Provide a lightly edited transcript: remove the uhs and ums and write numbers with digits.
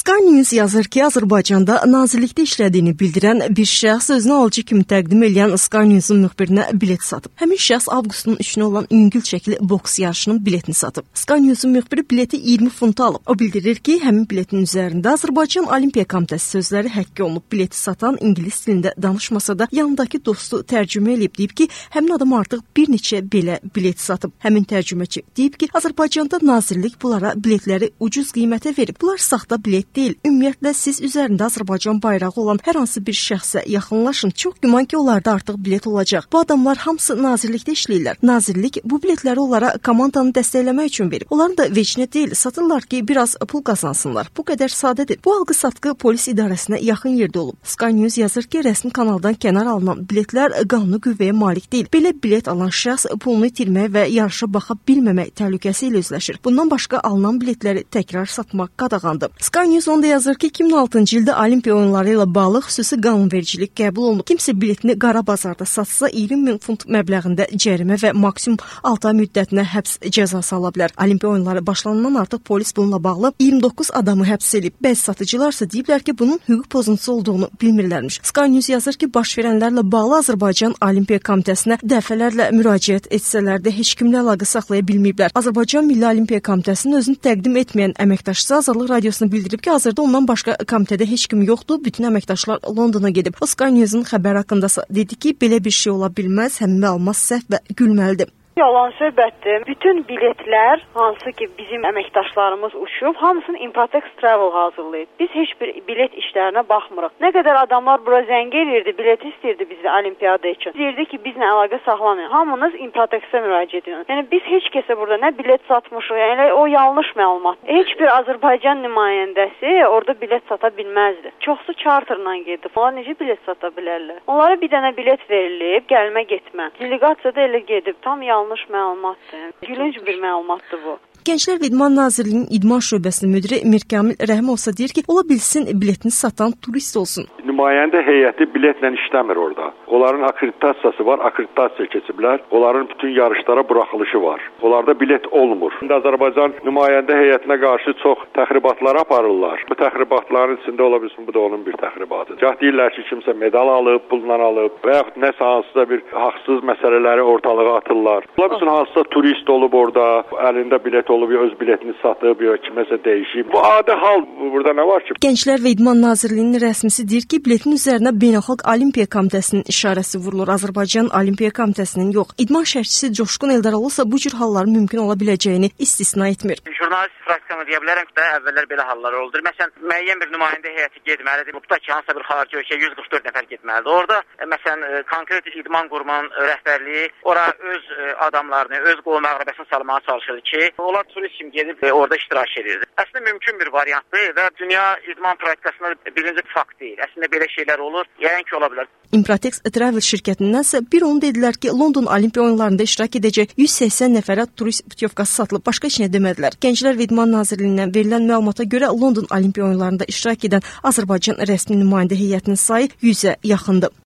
Sky News yazır ki, Azərbaycanda nazirlikdə işlədiyini bildirən bir şəxs özünü alıcı kimi təqdim edən Sky News-un müxbirinə bilet satıb. Həmin şəxs avqustun 3-nə olan yüngül çəkili boks yarışının biletini satıb. Sky News-un müxbiri bileti 20 funta alıb. O bildirir ki, həmin biletin üzərində Azərbaycan Olimpiya Komitəsi sözləri həkk olunub. Bileti satan ingilis dilində danışmasa da yanındakı dostu tərcümə edib deyib ki, həmin adam artıq bir neçə belə bilet satıb. Həmin tərcüməçi deyib ki, Azərbaycanda nazirlik bunlara biletləri ucuz qiymətə verib. Bunlar saxta bilet deyil. Ümumiyyətlə, siz üzərində Azərbaycan bayrağı olan hər hansı bir şəxsə yaxınlaşın. Çox güman ki, onlarda artıq bilet olacaq. Bu adamlar hamısı nazirlikdə işləyirlər. Nazirlik bu biletləri onlara komandanı dəstəkləmək üçün verir. Onların da vecinə deyil, satırlar ki, biraz pul qazansınlar. Bu qədər sadədir. Bu alqı-satqı polis idarəsinə yaxın yerdə olub. Sky News yazır ki, rəsmi kanaldan kənar alınan biletlər qanuni qüvvəyə malik deyil. Belə bilet alan şəxs pulunu itirmək və yarışa baxa bilməmək təhlükəsi ilə üzləşir. Bundan başqa alınan biletləri təkrar satmaq qadağandır. Sky News onda yazır ki, 2006-cı ildə Olimpiya oyunları ilə bağlı xüsusi qanunvericilik qəbul olunub. Kimsə biletini qara bazarda satsa 20.000 funt məbləğində cərimə və maksimum 6 ay müddətinə həbs cəzası ala bilər. Olimpiya oyunları başlanandan artıq polis bununla bağlı 29 adamı həbs edib. Bəzi satıcılar isə deyiblər ki, bunun hüquq pozuntusu olduğunu bilmirlərmiş. Sky News yazır ki, baş verənlərlə bağlı Azərbaycan Olimpiya Komitəsinə dəfələrlə müraciət etsələr də heç kimlə əlaqə saxlaya bilməyiblər. Azərbaycan Milli Olimpiya Komitəsinin özünü təqdim etməyən əməkdaşısı Azadlıq Radiosuna bildirib ki, hazırda ondan başqa komitədə heç kim yoxdur, bütün əməkdaşlar Londona gedib. O Sky News-un xəbər haqqında dedi ki, belə bir şey ola bilməz, həmin məlumat səhv və gülməlidir. Yalan söhbətdir. Bütün biletlər, hansı ki bizim əməkdaşlarımız uçub, hamısını Improtex Travel hazırlayıb. Biz heç bir bilet işlərinə baxmırıq. Nə qədər adamlar bura zəng edirdi, bilet istəyirdi bizə olimpiyada üçün. Deyirdi ki, bizlə əlaqə saxlamayın. Hamınız Improtexə müraciət edin. Yəni biz heç kəsə burada nə bilet satmışıq, yəni o yanlış məlumat. Heç bir Azərbaycan nümayəndəsi orada bilet sata bilməzdi. Çoxsu charterla gedib. Onlar necə bilet sata bilərlər? Onlara bir dənə bilet verilib, gəlmə getmə. Delegasiya da elə gedib. Tam yanlış məlumatdır. Gülünc bir məlumatdır bu. Gənclər və İdman Nazirliyinin İdman şöbəsinin müdiri Mir Kamil Rəhimov isə deyir ki, ola bilsin biletini satan turist olsun. Nümayəndə heyəti biletlə işləmir orada. Onların akreditasiyası var, akreditasiya keçiblər. Onların bütün yarışlara buraxılışı var. Onlarda bilet olmur. İndi Azərbaycan nümayəndə heyətinə qarşı çox təxribatlar aparırlar. Bu təxribatların içində ola bilsin, bu da onun bir təxribatıdır. Gah deyirlər ki, kimsə medal alıb, pulla alıb və yaxud nəsə hansısa bir haqsız məsələləri ortalığa atırlar. Ola bilsin, hansısa turist olub orada, əlində bilet olub, öz biletini satıb, ya kiməsə dəyişib. Bu adi hal, burada nə var ki? Gənclər və İdman Nazirliyinin rəsmisi deyir ki, biletin üzərinə Beynəlxalq Olimpiya Komitəsinin işarəsi vurulur. Azərbaycan Olimpiya Komitəsinin yox. İdman şərhçisi Coşqun Eldaroğlu isə bu cür halların mümkün ola biləcəyini istisna etmir. Jurnalist fraksiyonu deyə bilərəm ki, əvvəllər belə hallar oldu. Məsələn, müəyyən bir nümayəndə heyəti getməlidir. Bu da ki, hansısa bir xarici ölkəyə 144 nəfər getməlidir. Orada məsələn, konkret idman qurumunun rəhbərliyi ora öz adamlarını, öz qol məğlubiyətini salmağa çalışır ki, onlar turist kimi gedib orada iştirak edirdi. Əslində mümkün bir variantdır və dünya idman praktikasında birinci fakt deyil. Əslində belə şeylər olur, yəqin ki, ola bilər. Improtex Travel şirkətindənsə bir onu dedilər ki, London Olimpiya oyunlarında iştirak edəcək 180 nəfərə turist putyovkası satılıb. Başqa heç nə demədilər. Gənclər və İdman Nazirliyindən verilən məlumata görə London Olimpiya oyunlarında iştirak edən Azərbaycan rəsmi nümayəndə heyətinin sayı 100-ə yaxındır.